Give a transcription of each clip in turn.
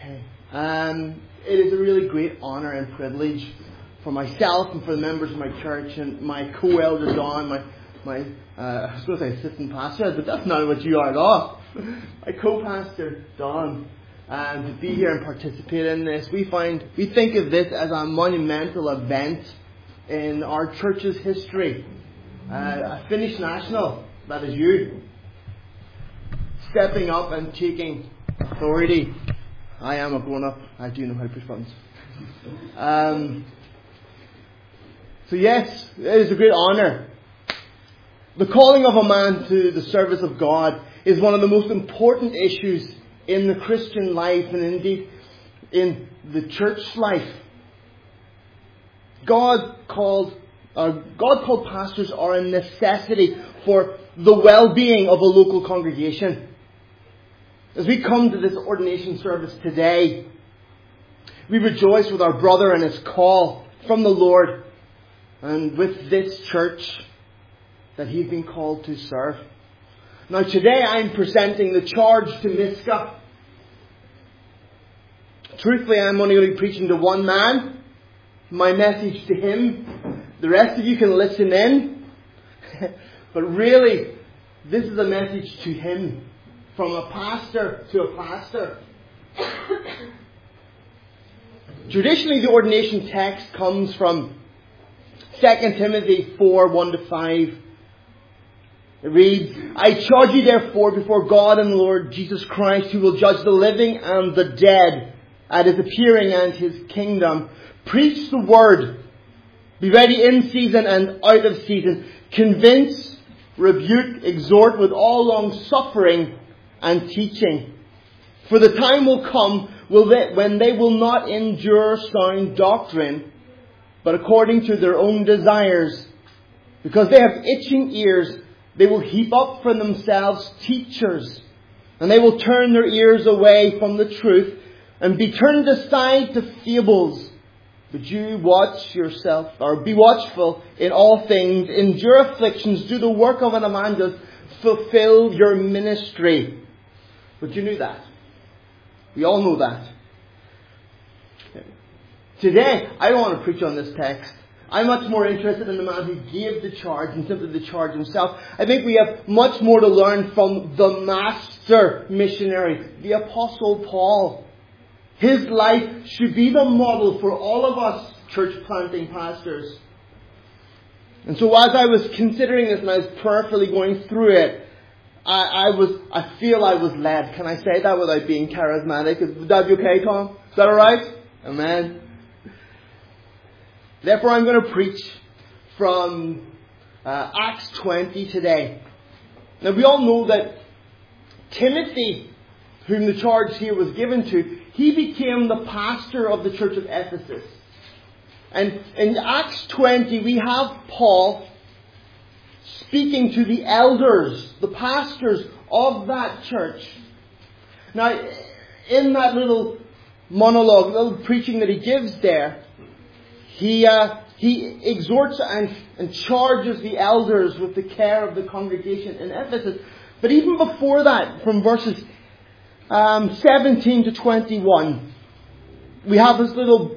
Okay. It is a really great honour and privilege for myself and for the members of my church and my co-elder Don, my I was going to say assistant pastor, but that's not what you are at all. My co-pastor Don, to be here and participate in this. We think of this as a monumental event in our church's history. A Finnish national, that is you, stepping up and taking authority. I am a grown-up. I do know how to push buttons. So yes, it is a great honour. The calling of a man to the service of God is one of the most important issues in the Christian life and indeed in the church life. God called pastors are a necessity for the well-being of a local congregation. As we come to this ordination service today, we rejoice with our brother and his call from the Lord and with this church that he's been called to serve. Now today I'm presenting the charge to Miska. Truthfully, I'm only going to be preaching to one man. My message to him. The rest of you can listen in. But really, this is a message to him. From a pastor to a pastor. Traditionally, the ordination text comes from 2 Timothy 4, 1-5. It reads, I charge you therefore before God and the Lord Jesus Christ, who will judge the living and the dead at his appearing and his kingdom. Preach the word. Be ready in season and out of season. Convince, rebuke, exhort with all long suffering and teaching. For the time will come when they will not endure sound doctrine, but according to their own desires. Because they have itching ears, they will heap up for themselves teachers. And they will turn their ears away from the truth and be turned aside to fables. But you watch yourself, or be watchful in all things. Endure afflictions, do the work of an evangelist, fulfill your ministry. But you knew that. We all know that. Today, I don't want to preach on this text. I'm much more interested in the man who gave the charge than simply the charge himself. I think we have much more to learn from the master missionary, the Apostle Paul. His life should be the model for all of us church planting pastors. And so as I was considering this and I was prayerfully going through it, I feel I was led. Can I say that without being charismatic? Would that be okay, Tom? Is that alright? Amen. Therefore, I'm going to preach from Acts 20 today. Now, we all know that Timothy, whom the charge here was given to, he became the pastor of the church of Ephesus. And in Acts 20, we have Paul speaking to the elders, the pastors of that church. Now, in that little monologue, little preaching that he gives there, he exhorts and charges the elders with the care of the congregation in Ephesus. But even before that, from verses 17 to 21, we have this little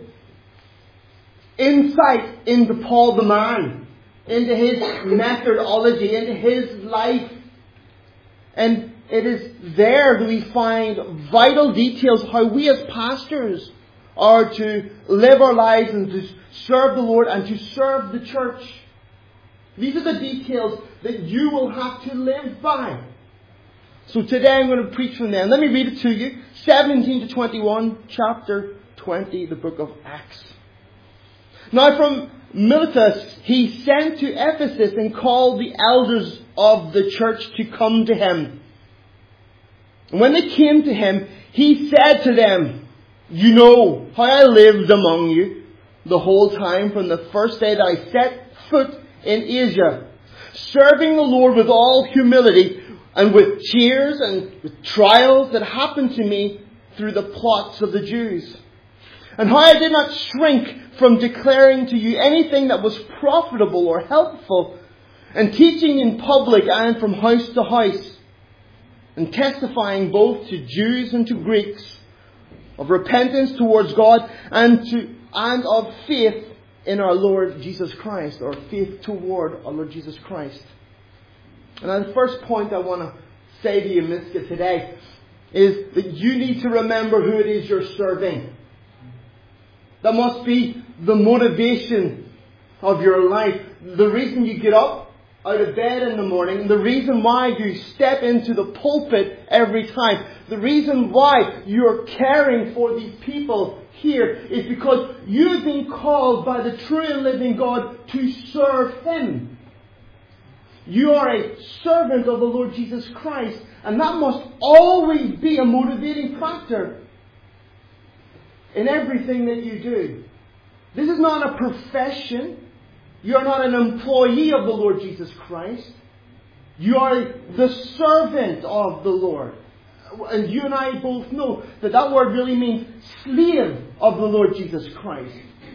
insight into Paul the man, into his methodology, into his life. And it is there that we find vital details how we as pastors are to live our lives and to serve the Lord and to serve the church. These are the details that you will have to live by. So today I'm going to preach from them. Let me read it to you. 17 to 21, chapter 20, the book of Acts. Now from Miletus he sent to Ephesus and called the elders of the church to come to him. And when they came to him, he said to them, you know how I lived among you the whole time from the first day that I set foot in Asia, serving the Lord with all humility and with tears and with trials that happened to me through the plots of the Jews. And how I did not shrink from declaring to you anything that was profitable or helpful, and teaching in public and from house to house, and testifying both to Jews and to Greeks of repentance towards God, and of faith in our Lord Jesus Christ, or faith toward our Lord Jesus Christ. And the first point I want to say to you, Miska, today is that you need to remember who it is you're serving. That must be the motivation of your life. The reason you get up out of bed in the morning, the reason why you step into the pulpit every time, the reason why you're caring for these people here is because you've been called by the true and living God to serve Him. You are a servant of the Lord Jesus Christ, and that must always be a motivating factor in everything that you do. This is not a profession. You are not an employee of the Lord Jesus Christ. You are the servant of the Lord. And you and I both know that that word really means slave of the Lord Jesus Christ.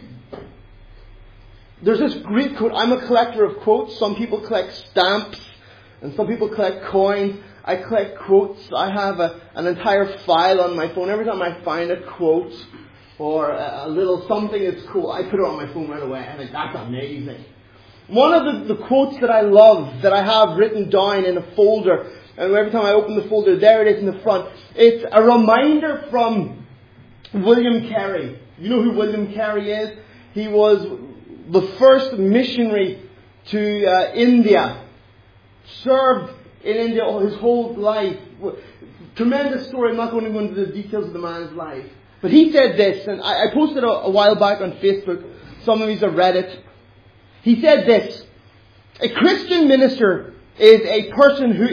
There's this great quote. I'm a collector of quotes. Some people collect stamps and some people collect coins. I collect quotes. I have an entire file on my phone. Every time I find a quote or a little something that's cool, I put it on my phone right away. I think that's amazing. One of the quotes that I love, that I have written down in a folder, and every time I open the folder, there it is in the front. It's a reminder from William Carey. You know who William Carey is? He was the first missionary to India. Served in India his whole life. Tremendous story. I'm not going to go into the details of the man's life. But he said this, and I posted a while back on Facebook. Some of you have read it. He said this: a Christian minister is a person who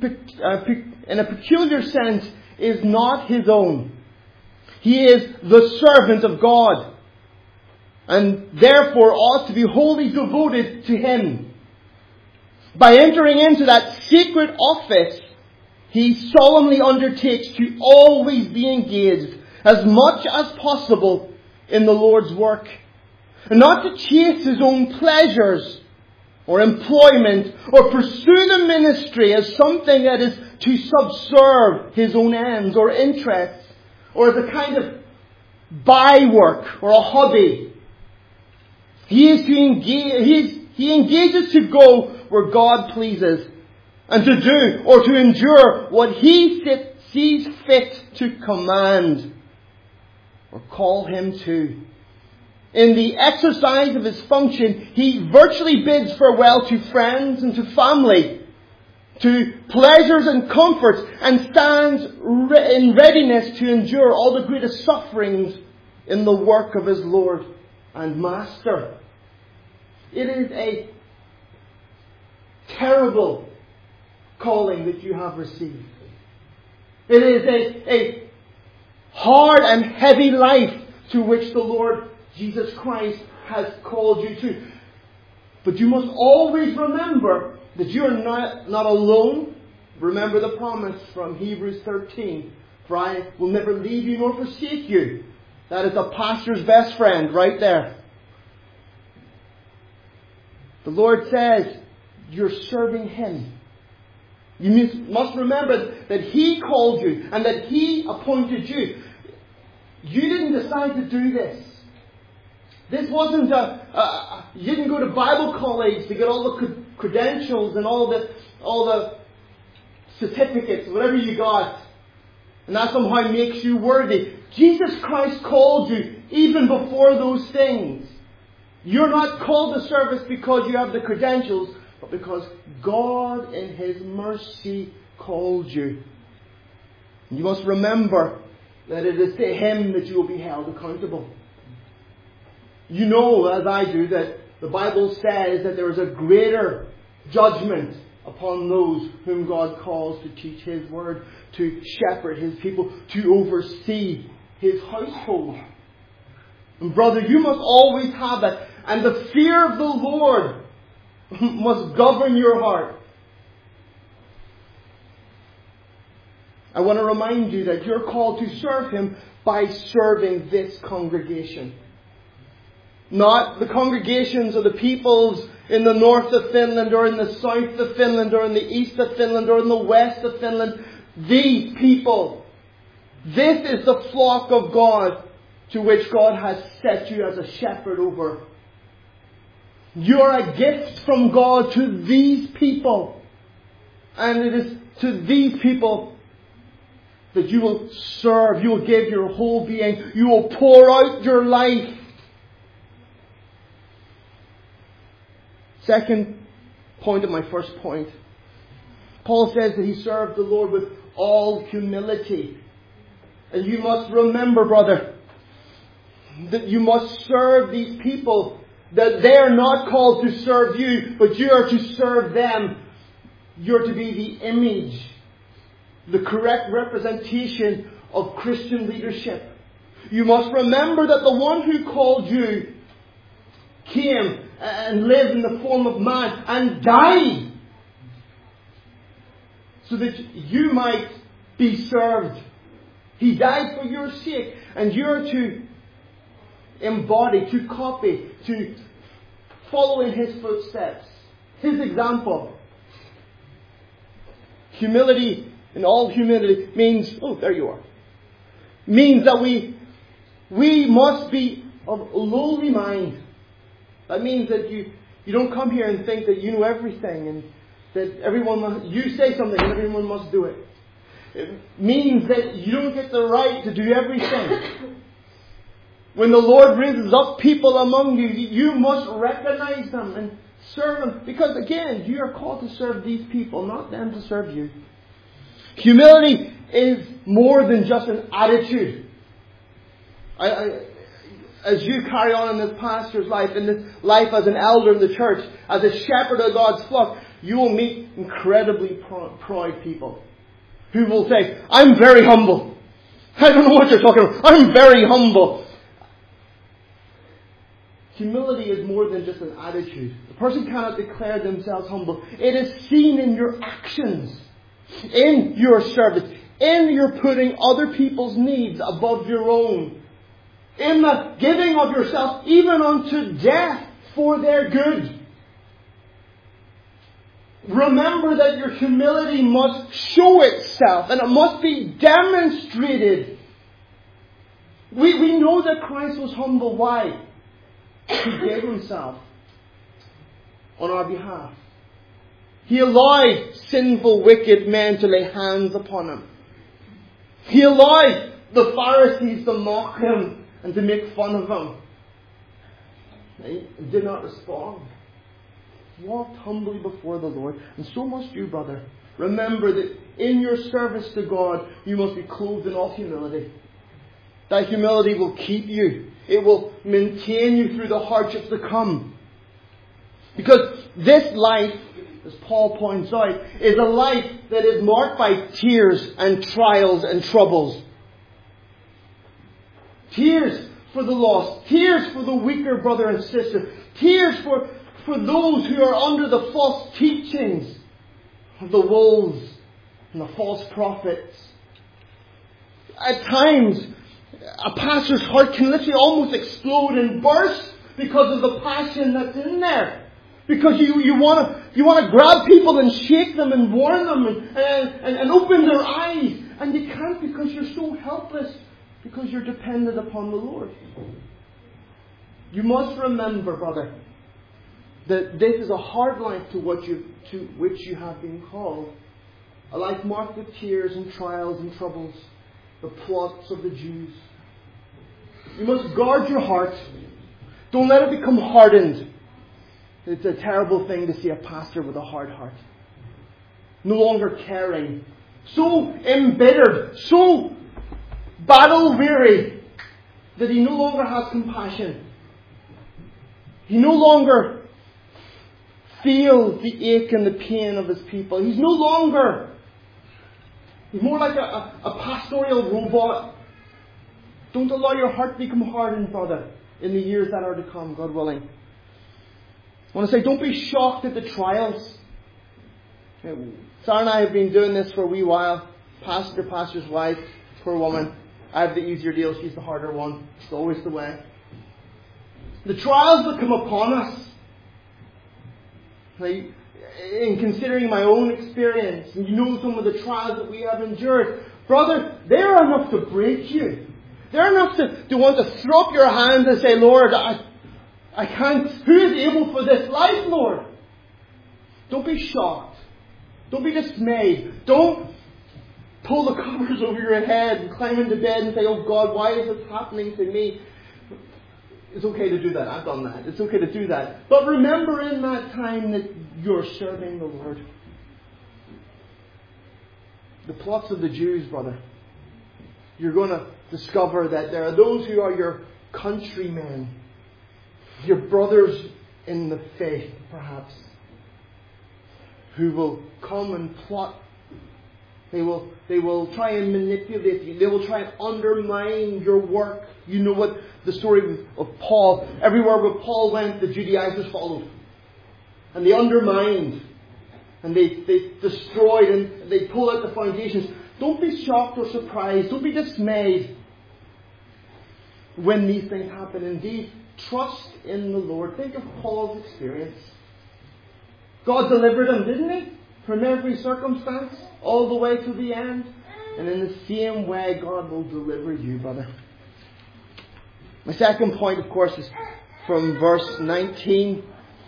in a peculiar sense is not his own. He is the servant of God, and therefore ought to be wholly devoted to Him. By entering into that secret office, he solemnly undertakes to always be engaged as much as possible in the Lord's work, and not to chase his own pleasures or employment, or pursue the ministry as something that is to subserve his own ends or interests, or as a kind of bywork or a hobby. He engages to go where God pleases, and to do or to endure what He sees fit to command or call him to. In the exercise of his function, he virtually bids farewell to friends and to family, to pleasures and comforts, and stands in readiness to endure all the greatest sufferings in the work of his Lord and Master. It is a terrible calling that you have received. It is a hard and heavy life to which the Lord Jesus Christ has called you to. But you must always remember that you are not alone. Remember the promise from Hebrews 13. For I will never leave you nor forsake you. That is a pastor's best friend right there. The Lord says you're serving Him. You must remember that He called you and that He appointed you. You didn't decide to do this. This wasn't you didn't go to Bible college to get all the credentials and all the certificates, whatever you got, and that somehow makes you worthy. Jesus Christ called you even before those things. You're not called to service because you have the credentials, but because God in His mercy called you. You must remember that it is to Him that you will be held accountable. You know, as I do, that the Bible says that there is a greater judgment upon those whom God calls to teach His word, to shepherd His people, to oversee His household. And brother, you must always have that. And the fear of the Lord must govern your heart. I want to remind you that you're called to serve Him by serving this congregation. Not the congregations or the peoples in the north of Finland or in the south of Finland or in the east of Finland or in the west of Finland. These people This is the flock of God to which God has set you as a shepherd over. You are a gift from God to these people. And it is to these people that you will serve. You will give your whole being. You will pour out your life. Second point of my first point. Paul says that he served the Lord with all humility. And you must remember, brother, that you must serve these people. That they are not called to serve you, but you are to serve them. You're to be the image, the correct representation of Christian leadership. You must remember that the one who called you came and lived in the form of man and died so that you might be served. He died for your sake, and you're to embody, to copy, to follow in His footsteps, His example. Humility, in all humility, means, means that we must be of lowly mind. That means that you don't come here and think that you know everything and that you say something and everyone must do it. It means that you don't get the right to do everything. When the Lord raises up people among you, you must recognize them and serve them. Because again, you are called to serve these people, not them to serve you. Humility is more than just an attitude. As you carry on in this pastor's life, in this life as an elder in the church, as a shepherd of God's flock, you will meet incredibly proud people who will say, I'm very humble. I don't know what you're talking about. I'm very humble. Humility is more than just an attitude. The person cannot declare themselves humble. It is seen in your actions, in your service, in your putting other people's needs above your own, in the giving of yourself even unto death for their good. Remember that your humility must show itself and it must be demonstrated. We know that Christ was humble. Why? He gave Himself on our behalf. He allowed sinful, wicked men to lay hands upon Him. He allowed the Pharisees to mock Him and to make fun of Him. He did not respond. He walked humbly before the Lord. And so must you, brother. Remember that in your service to God, you must be clothed in all humility. That humility will keep you. It will maintain you through the hardships to come. Because this life, as Paul points out, is a life that is marked by tears and trials and troubles. Tears for the lost. Tears for the weaker brother and sister. Tears for those who are under the false teachings of the wolves and the false prophets. At times, a pastor's heart can literally almost explode and burst because of the passion that's in there. Because you want to grab people and shake them and warn them and open their eyes. And you can't because you're so helpless. Because you're dependent upon the Lord. You must remember, brother, that this is a hard life to which you have been called. A life marked with tears and trials and troubles. The plots of the Jews. You must guard your heart. Don't let it become hardened. It's a terrible thing to see a pastor with a hard heart. No longer caring. So embittered. So battle weary. That he no longer has compassion. He no longer feels the ache and the pain of his people. He's more like a pastoral robot. Don't allow your heart to become hardened, brother, in the years that are to come, God willing. I want to say, don't be shocked at the trials. Sarah and I have been doing this for a wee while. Pastor's wife, poor woman. I have the easier deal, she's the harder one. It's always the way. The trials that come upon us, in considering my own experience, and you know some of the trials that we have endured, Brother, they're enough to break you. They're enough to want to throw up your hands and say, Lord, I can't. Who is able for this life, Lord? Don't be shocked. Don't be dismayed. Don't pull the covers over your head and climb into bed and say, oh God, why is this happening to me? It's okay to do that. I've done that. It's okay to do that. But remember in that time that you're serving the Lord. The plots of the Jews, brother. You're going to discover that there are those who are your countrymen, your brothers in the faith, perhaps, who will come and plot. They will try and manipulate you. They will try and undermine your work. You know what the story of Paul. Everywhere where Paul went, the Judaizers followed. And they undermined. And they destroyed and they pulled out the foundations. Don't be shocked or surprised. Don't be dismayed when these things happen. Indeed, trust in the Lord. Think of Paul's experience. God delivered him, didn't He? From every circumstance, all the way to the end. And in the same way, God will deliver you, brother. My second point, of course, is from verse 19.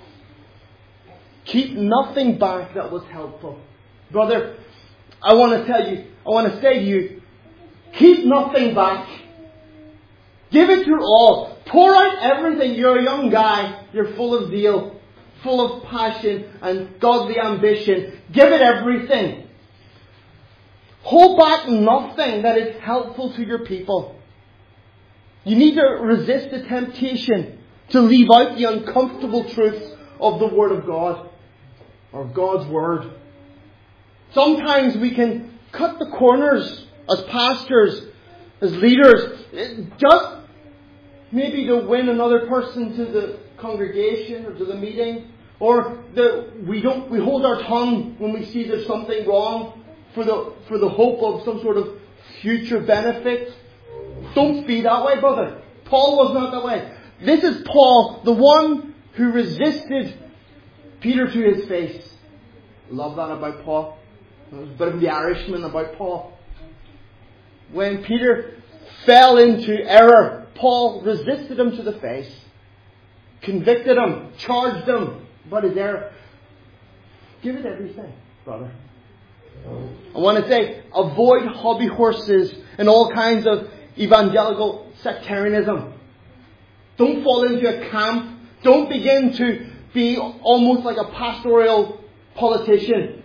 Keep nothing back that was helpful. Brother, I want to say to you, keep nothing back. Give it your all. Pour out everything. You're a young guy. You're full of zeal, full of passion and godly ambition. Give it everything. Hold back nothing that is helpful to your people. You need to resist the temptation to leave out the uncomfortable truths of the Word of God, or God's Word. Sometimes we can cut the corners as pastors, as leaders, just maybe to win another person to the congregation or to the meeting, or we hold our tongue when we see there's something wrong for the hope of some sort of future benefit. Don't be that way, brother. Paul was not that way. This is Paul, the one who resisted Peter to his face. Love that about Paul. There's a bit of the Irishman about Paul. When Peter fell into error, Paul resisted him to the face, convicted him, charged him about his error. Give it everything, brother. I want to say, avoid hobby horses and all kinds of evangelical sectarianism. Don't fall into a camp. Don't begin to be almost like a pastoral politician.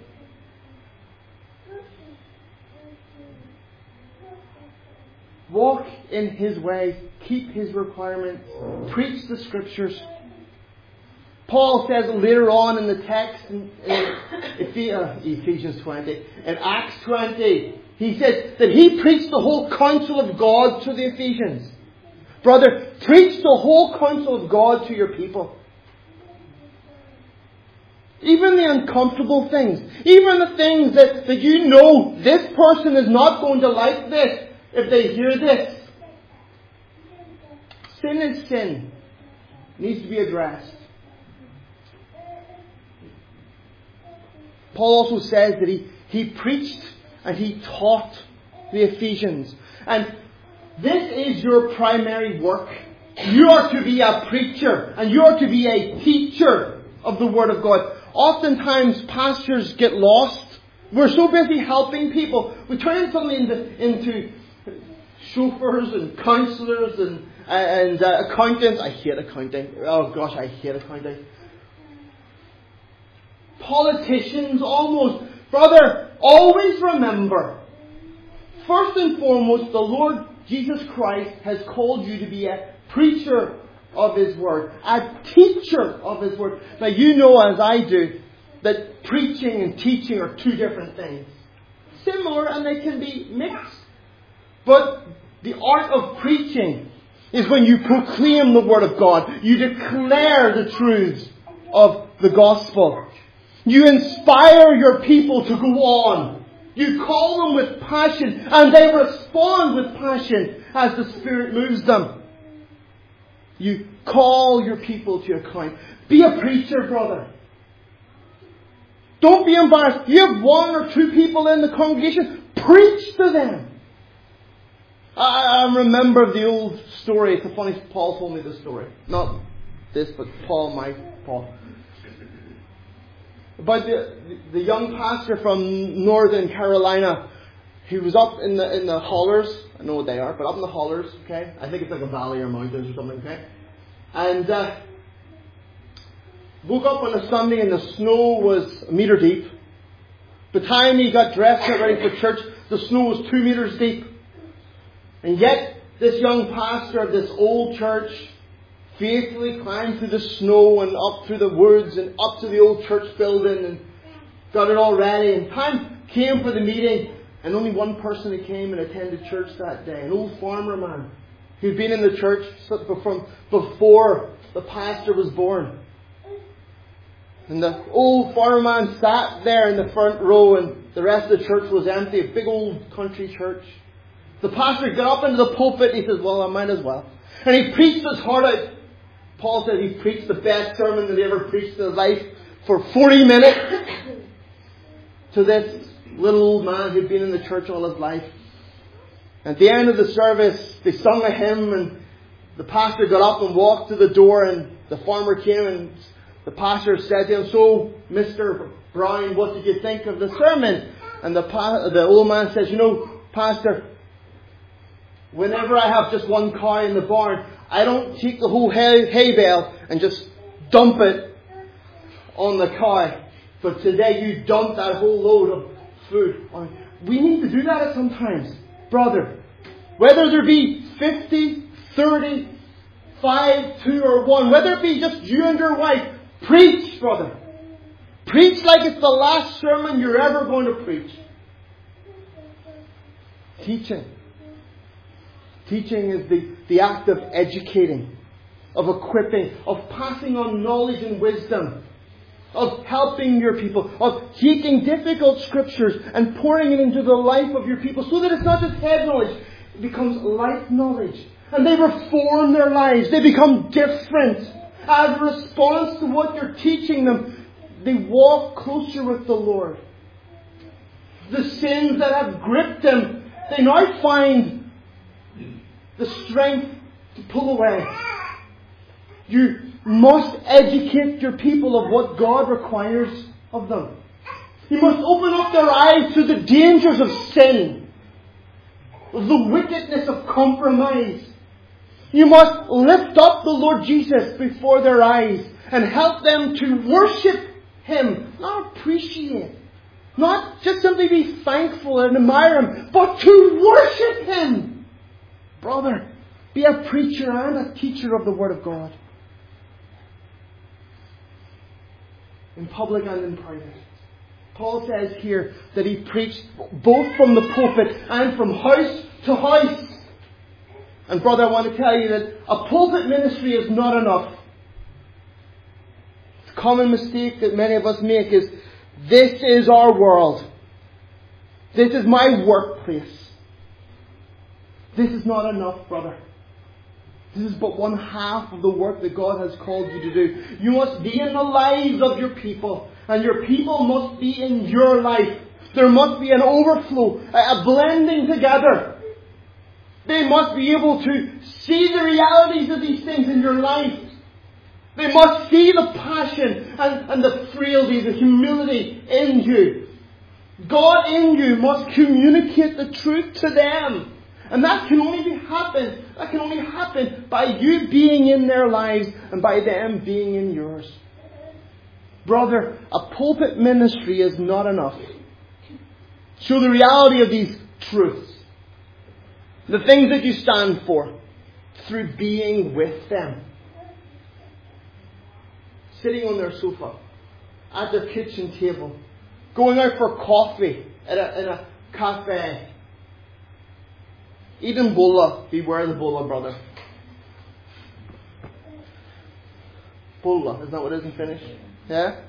Walk in His ways. Keep His requirements. Preach the Scriptures. Paul says later on in the text in Ephesians 20, in Acts 20, he says that he preached the whole counsel of God to the Ephesians. Brother, preach the whole counsel of God to your people. Even the uncomfortable things. Even the things that you know this person is not going to like this if they hear this. Sin is sin. It needs to be addressed. Paul also says that he preached and he taught the Ephesians. And this is your primary work. You are to be a preacher and you are to be a teacher of the Word of God. Oftentimes pastors get lost. We're so busy helping people. We turn suddenly into chauffeurs and counsellors and accountants. I hate accounting. Oh gosh, I hate accounting. Politicians almost. Brother, always remember, first and foremost, the Lord Jesus Christ has called you to be a preacher of His Word, a teacher of His Word. Now you know as I do that preaching and teaching are two different things. Similar and they can be mixed. But the art of preaching is when you proclaim the Word of God. You declare the truths of the gospel. You inspire your people to go on. You call them with passion and they respond with passion as the Spirit moves them. You call your people to account. Be a preacher, brother. Don't be embarrassed. You have one or two people in the congregation. Preach to them. I remember the old story. It's a funny, Paul told me this story. Not this, but Paul. About the young pastor from Northern Carolina. He was up in the hollers. I know what they are, but up in the hollers, okay? I think it's like a valley or mountains or something, okay? And woke up on a Sunday and the snow was a metre deep. By the time he got dressed and ready for church, the snow was 2 meters deep. And yet, this young pastor of this old church faithfully climbed through the snow and up through the woods and up to the old church building and got it all ready. And time came for the meeting, and only one person that came and attended church that day. An old farmer man who'd been in the church from before the pastor was born. And the old farmer man sat there in the front row, and the rest of the church was empty. A big old country church. The pastor got up into the pulpit and he says, well, I might as well. And he preached his heart out. Paul said he preached the best sermon that he ever preached in his life for 40 minutes to this little old man who'd been in the church all his life. At the end of the service, they sung a hymn, and the pastor got up and walked to the door, and the farmer came, and the pastor said to him, so, Mr. Brown, what did you think of the sermon? And the old man says, you know, Pastor, whenever I have just one cow in the barn, I don't take the whole hay bale and just dump it on the cow. But today you dumped that whole load of food on it. We need to do that at some times, brother. Whether there be 50, 30, 5, 2 or 1, whether it be just you and your wife, preach, brother. Preach like it's the last sermon you're ever going to preach. Teaching. Teaching is the act of educating, of equipping, of passing on knowledge and wisdom, of helping your people, of taking difficult scriptures and pouring it into the life of your people so that it's not just head knowledge, it becomes life knowledge. And they reform their lives. They become different. As a response to what you're teaching them, they walk closer with the Lord. The sins that have gripped them, they now find the strength to pull away. You must educate your people of what God requires of them. You must open up their eyes to the dangers of sin, of the wickedness of compromise. You must lift up the Lord Jesus before their eyes and help them to worship Him, not appreciate, not just simply be thankful and admire Him, but to worship Him. Brother, be a preacher and a teacher of the Word of God. In public and in private. Paul says here that he preached both from the pulpit and from house to house. And brother, I want to tell you that a pulpit ministry is not enough. The common mistake that many of us make is, this is our world. This is my workplace. This is not enough, brother. This is but one half of the work that God has called you to do. You must be in the lives of your people. And your people must be in your life. There must be an overflow, a blending together. They must be able to see the realities of these things in your life. They must see the passion and the frailty, the humility in you. God in you must communicate the truth to them. And that can only happen by you being in their lives and by them being in yours. Brother, a pulpit ministry is not enough. Show the reality of these truths. The things that you stand for through being with them. Sitting on their sofa, at their kitchen table, going out for coffee in a cafe. Eating bulla. Beware the bulla, brother. Bulla, isn't that what it is in Finnish? Yeah?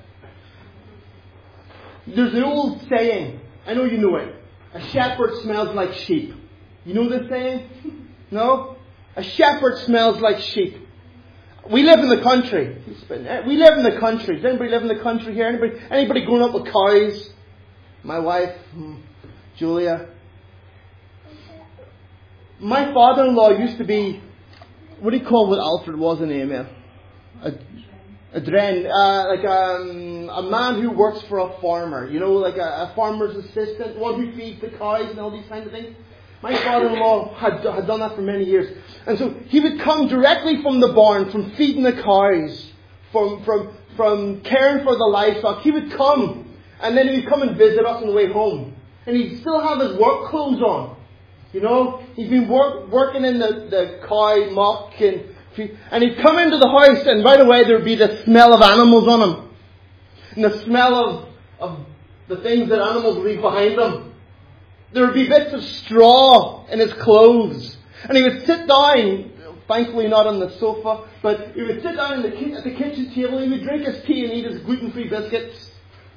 There's an old saying, I know you know it. A shepherd smells like sheep. You know this saying? No? A shepherd smells like sheep. We live in the country. We live in the country. Does anybody live in the country here? Anybody growing up with cows? My wife, Julia. My father-in-law used to be, what do you call what Alfred was in AML? A dren, a man who works for a farmer, like a farmer's assistant, one who feeds the cows and all these kinds of things. My father-in-law had done that for many years. And so he would come directly from the barn, from feeding the cows, from caring for the livestock. He would come, and then he would come and visit us on the way home. And he'd still have his work clothes on. He'd been working in the cow muck, and he'd come into the house, and right away there would be the smell of animals on him. And the smell of the things that animals leave behind them. There would be bits of straw in his clothes. And he would sit down, thankfully not on the sofa, but he would sit down at the kitchen table, he would drink his tea and eat his gluten-free biscuits.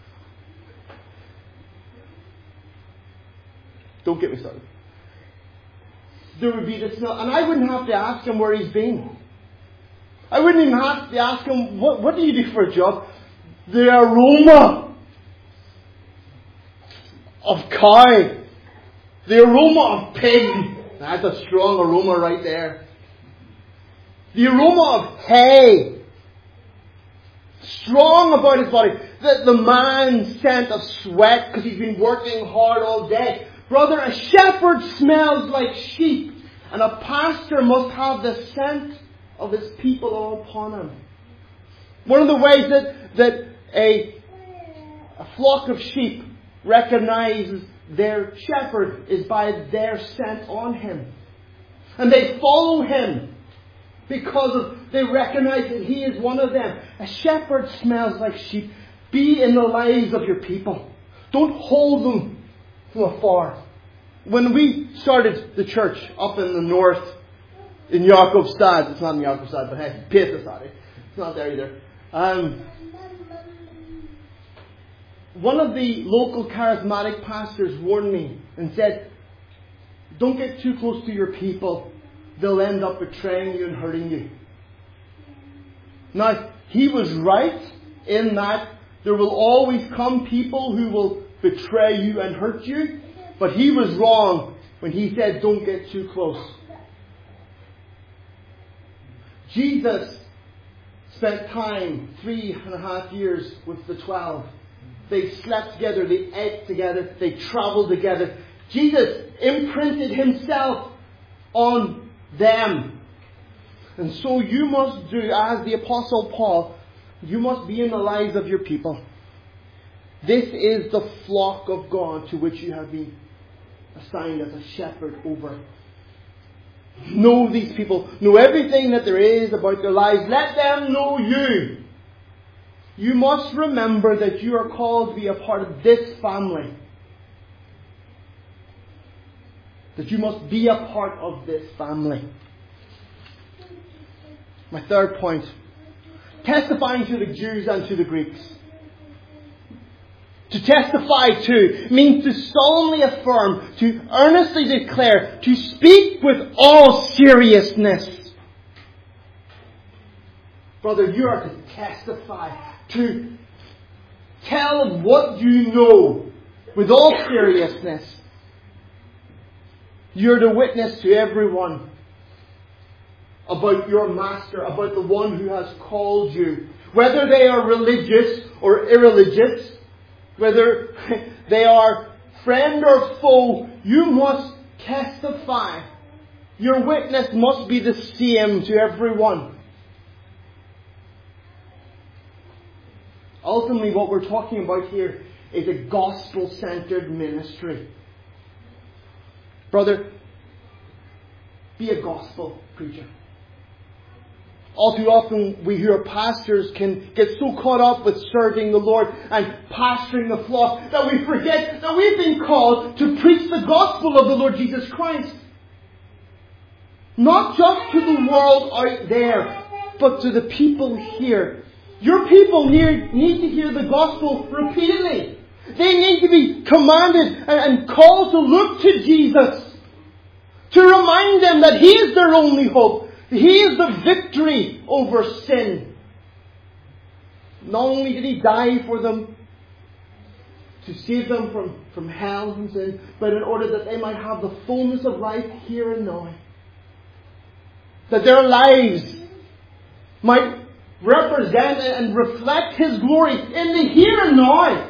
Don't get me started. There would be the smell, and I wouldn't have to ask him where he's been. I wouldn't even have to ask him, what do you do for a job? The aroma of cow. The aroma of pig. That's a strong aroma right there. The aroma of hay. Strong about his body. The man's scent of sweat because he's been working hard all day. Brother, a shepherd smells like sheep. And a pastor must have the scent of his people all upon him. One of the ways that a flock of sheep recognizes their shepherd is by their scent on him. And they follow him because they recognize that he is one of them. A shepherd smells like sheep. Be in the lives of your people. Don't hold them from afar. When we started the church up in the north, in Jakobstad, it's not in Jakobstad, but hey, Peterstad, it's not there either. One of the local charismatic pastors warned me and said, don't get too close to your people. They'll end up betraying you and hurting you. Now, he was right in that there will always come people who will betray you and hurt you. But he was wrong when he said, don't get too close. Jesus spent time, 3.5 years, with the 12. They slept together, they ate together, they traveled together. Jesus imprinted himself on them. And so you must do, as the Apostle Paul, you must be in the lives of your people. This is the flock of God to which you have been assigned as a shepherd over. Know these people. Know everything that there is about their lives. Let them know you. You must remember that you are called to be a part of this family. That you must be a part of this family. My third point. Testifying to the Jews and to the Greeks. To testify to means to solemnly affirm, to earnestly declare, to speak with all seriousness. Brother, you are to testify, to tell what you know with all seriousness. You're to witness to everyone about your Master, about the one who has called you. Whether they are religious or irreligious, whether they are friend or foe, you must testify. Your witness must be the same to everyone. Ultimately, what we're talking about here is a gospel-centered ministry. Brother, be a gospel preacher. All too often we hear pastors can get so caught up with serving the Lord and pastoring the flock that we forget that we've been called to preach the gospel of the Lord Jesus Christ. Not just to the world out there, but to the people here. Your people need to hear the gospel repeatedly. They need to be commanded and called to look to Jesus. To remind them that He is their only hope. He is the victory over sin. Not only did He die for them, to save them from hell and sin, but in order that they might have the fullness of life here and now. That their lives might represent and reflect His glory in the here and now.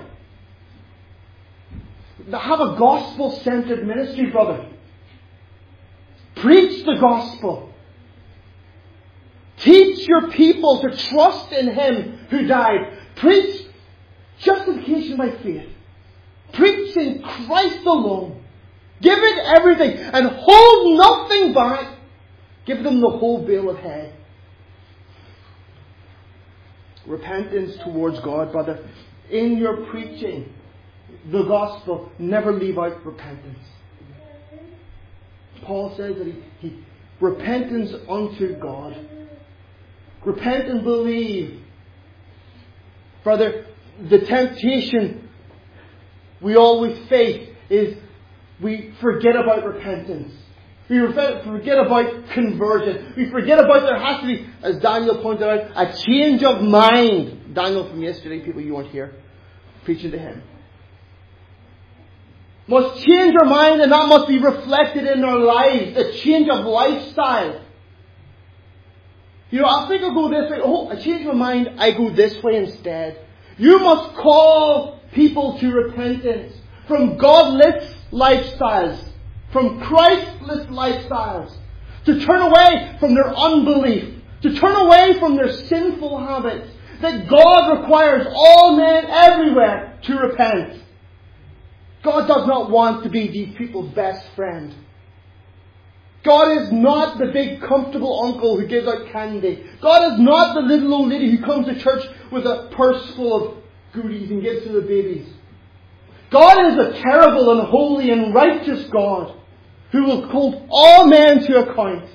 To have a gospel-centered ministry, brother. Preach the gospel. Teach your people to trust in Him who died. Preach justification by faith. Preach in Christ alone. Give it everything and hold nothing back. Give them the whole bale of hay. Repentance towards God, brother. In your preaching the gospel, never leave out repentance. Paul says that he repentance unto God. Repent and believe. Brother, the temptation we always face is we forget about repentance. We forget about conversion. We forget about there has to be, as Daniel pointed out, a change of mind. Daniel from yesterday, people you weren't here, preaching to him. Must change our mind, and that must be reflected in our lives. A change of lifestyle. You know, I think I'll go this way. Oh, I changed my mind. I go this way instead. You must call people to repentance from godless lifestyles, from Christless lifestyles, to turn away from their unbelief, to turn away from their sinful habits. That God requires all men everywhere to repent. God does not want to be these people's best friend. God is not the big comfortable uncle who gives out candy. God is not the little old lady who comes to church with a purse full of goodies and gives to the babies. God is a terrible and holy and righteous God who will hold all men to account.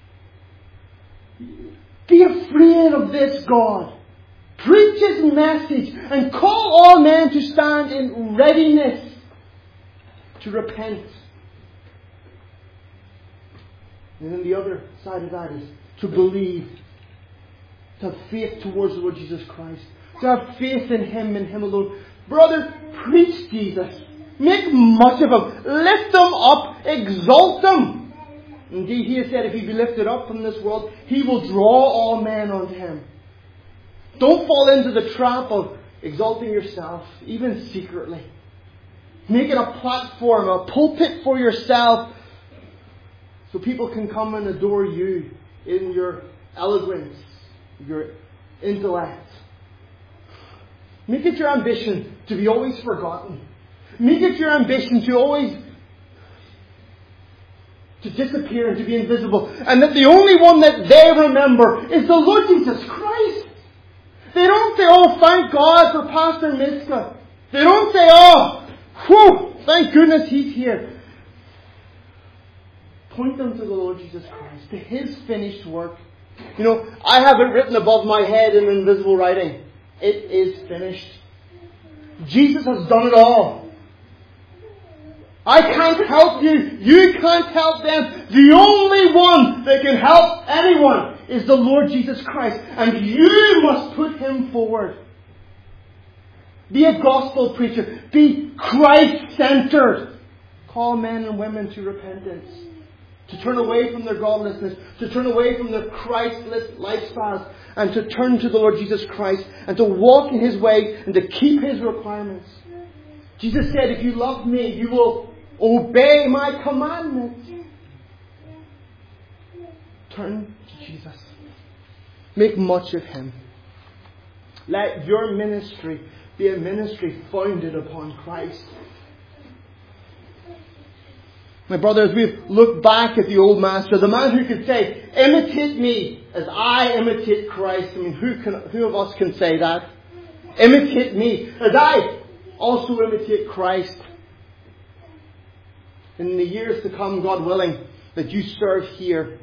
Be afraid of this God. Preach His message and call all men to stand in readiness to repent. And then the other side of that is to believe. To have faith towards the Lord Jesus Christ. To have faith in Him and Him alone. Brother, preach Jesus. Make much of Him. Lift Him up. Exalt Him. Indeed, He has said if He be lifted up from this world, He will draw all men unto Him. Don't fall into the trap of exalting yourself, even secretly. Make it a platform, a pulpit for yourself, so people can come and adore you in your eloquence, your intellect. Make it your ambition to be always forgotten. Make it your ambition to always to disappear and to be invisible. And that the only one that they remember is the Lord Jesus Christ. They don't say, oh, thank God for Pastor Mitzka. They don't say, oh, whew, thank goodness he's here. Point them to the Lord Jesus Christ, to His finished work. You know, I have it written above my head in invisible writing. It is finished. Jesus has done it all. I can't help you. You can't help them. The only one that can help anyone is the Lord Jesus Christ. And you must put Him forward. Be a gospel preacher. Be Christ-centered. Call men and women to repentance. To turn away from their godlessness. To turn away from their Christless lifestyles. And to turn to the Lord Jesus Christ. And to walk in His way. And to keep His requirements. Jesus said, if you love me, you will obey my commandments. Turn to Jesus. Make much of Him. Let your ministry be a ministry founded upon Christ. My brother, as we look back at the old master, the man who could say, imitate me as I imitate Christ. I mean, who of us can say that? Imitate me as I also imitate Christ. In the years to come, God willing, that you serve here,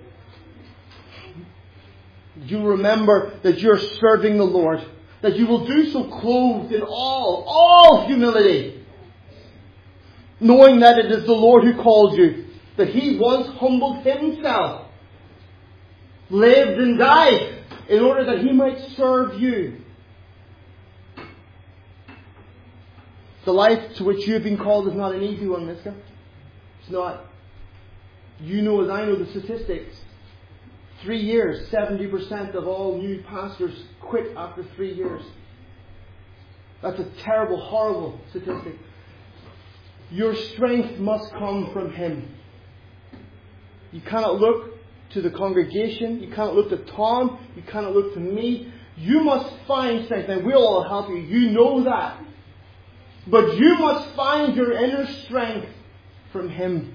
you remember that you're serving the Lord. That you will do so clothed in all humility. Knowing that it is the Lord who called you. That He once humbled Himself. Lived and died in order that He might serve you. The life to which you have been called is not an easy one, mister. It's not. You know as I know the statistics. 3 years, 70% of all new pastors quit after 3 years. That's a terrible, horrible statistic. Your strength must come from Him. You cannot look to the congregation. You cannot look to Tom. You cannot look to me. You must find strength. And we'll all help you. You know that. But you must find your inner strength from Him.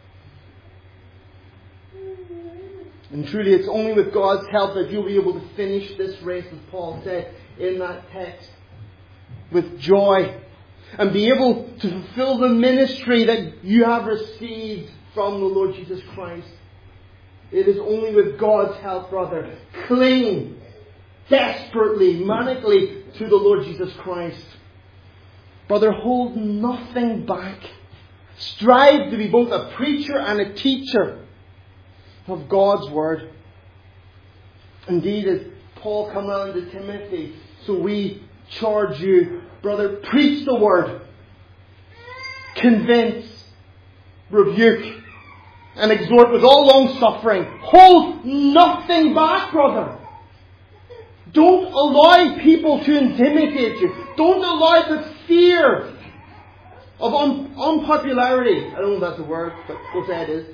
And truly, it's only with God's help that you'll be able to finish this race, as Paul said in that text, with joy. And be able to fulfill the ministry that you have received from the Lord Jesus Christ. It is only with God's help, brother. Cling desperately, manically to the Lord Jesus Christ. Brother, hold nothing back. Strive to be both a preacher and a teacher of God's Word. Indeed, as Paul comes around to Timothy, so we charge you, brother, preach the Word. Convince, rebuke, and exhort with all long suffering. Hold nothing back, brother. Don't allow people to intimidate you. Don't allow the fear of unpopularity. I don't know if that's a word, but we'll say it is.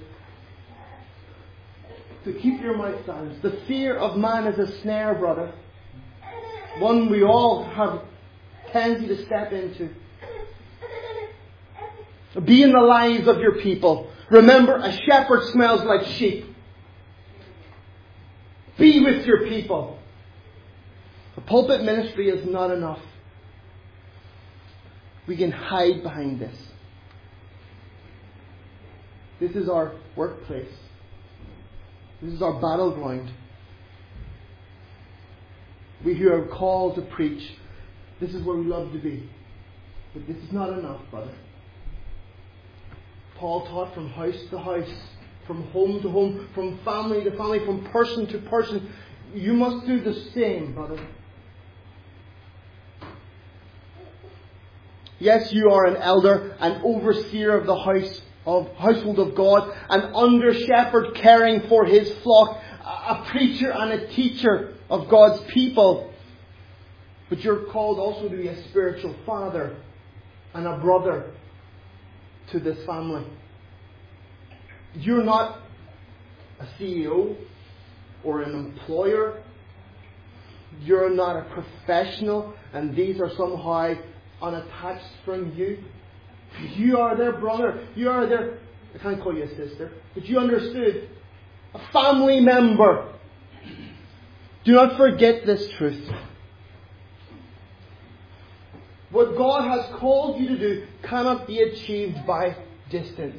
To keep your mouth silent. The fear of man is a snare, brother. One we all have tendency to step into. Be in the lives of your people. Remember, a shepherd smells like sheep. Be with your people. A pulpit ministry is not enough. We can hide behind this. This is our workplace. This is our battleground. We who are called to preach, this is where we love to be. But this is not enough, brother. Paul taught from house to house, from home to home, from family to family, from person to person. You must do the same, brother. Yes, you are an elder, an overseer of the household of God, an under shepherd caring for his flock, a preacher and a teacher of God's people. But you're called also to be a spiritual father and a brother to this family. You're not a CEO or an employer. You're not a professional, and these are somehow unattached from you. You are their brother. You are their, I can't call you a sister, but you understood, a family member. Do not forget this truth. What God has called you to do cannot be achieved by distance.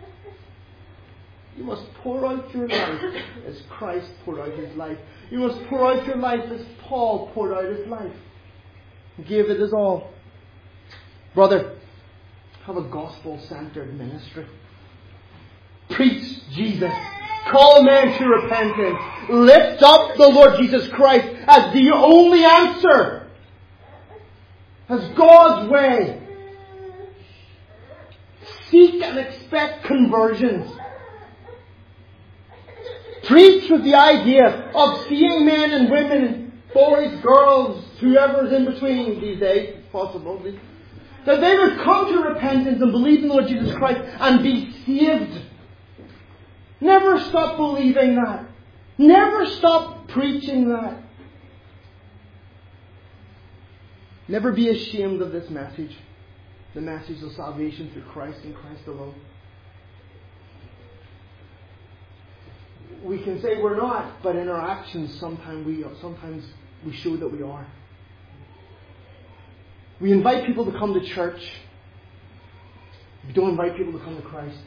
You must pour out your life as Christ poured out His life. You must pour out your life as Paul poured out his life. He gave it his all. Brother, have a gospel-centered ministry. Preach Jesus. Call men to repentance. Lift up the Lord Jesus Christ as the only answer. As God's way. Seek and expect conversions. Preach with the idea of seeing men and women, boys, girls, whoever's in between these days, possibly, that they would come to repentance and believe in the Lord Jesus Christ and be saved. Never stop believing that. Never stop preaching that. Never be ashamed of this message. The message of salvation through Christ and Christ alone. We can say we're not, but in our actions sometimes we show that we are. We invite people to come to church. We don't invite people to come to Christ.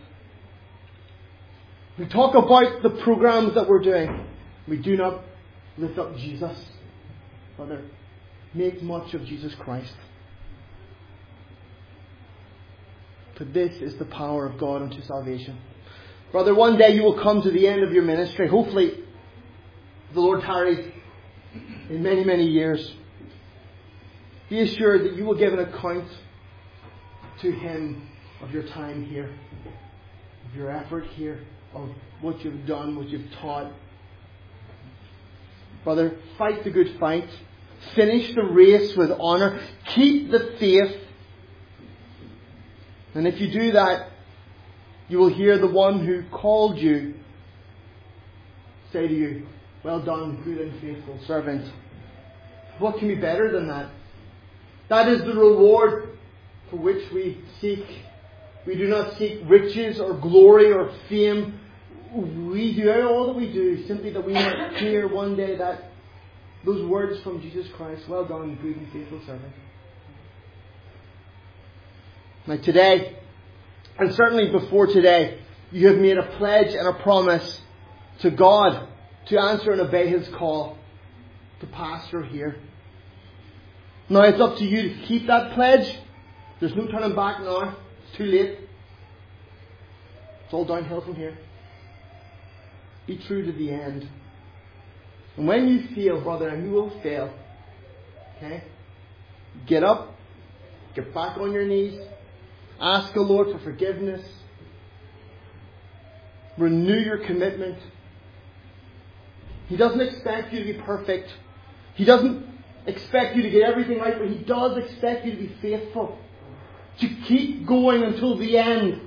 We talk about the programs that we're doing. We do not lift up Jesus. Brother, make much of Jesus Christ. For this is the power of God unto salvation. Brother, one day you will come to the end of your ministry. Hopefully, the Lord tarries in many, many years. Be assured that you will give an account to Him of your time here, of your effort here, of what you've done, what you've taught. Brother, fight the good fight. Finish the race with honour. Keep the faith. And if you do that, you will hear the one who called you say to you, "Well done, good and faithful servant." What can be better than that? That is the reward for which we seek. We do not seek riches or glory or fame. We do all that we do simply that we might hear one day that those words from Jesus Christ, "Well done, good and faithful servant." Now today, and certainly before today, you have made a pledge and a promise to God to answer and obey His call to pastor here. Now it's up to you to keep that pledge. There's no turning back now. It's too late. It's all downhill from here. Be true to the end. And when you fail, brother, and you will fail, okay? Get up, get back on your knees, ask the Lord for forgiveness, renew your commitment. He doesn't expect you to be perfect. He doesn't expect you to get everything right, but He does expect you to be faithful, to keep going until the end.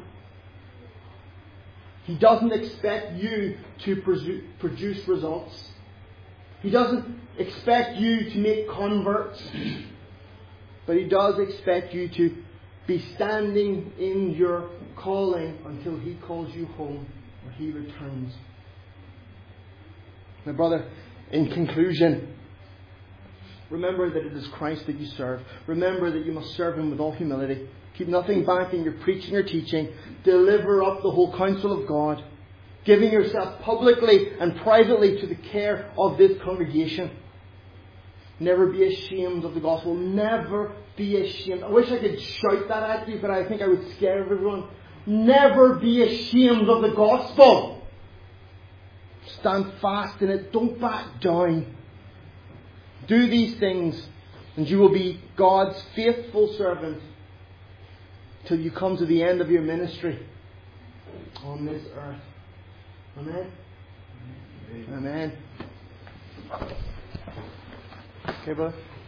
He doesn't expect you to produce results. He doesn't expect you to make converts. But He does expect you to be standing in your calling until He calls you home or He returns. Now, brother, in conclusion, remember that it is Christ that you serve. Remember that you must serve Him with all humility. Keep nothing back in your preaching or teaching. Deliver up the whole counsel of God, giving yourself publicly and privately to the care of this congregation. Never be ashamed of the gospel. Never be ashamed. I wish I could shout that at you, but I think I would scare everyone. Never be ashamed of the gospel. Stand fast in it. Don't back down. Do these things, and you will be God's faithful servant till you come to the end of your ministry on this earth. Amen? Amen. Okay, brother?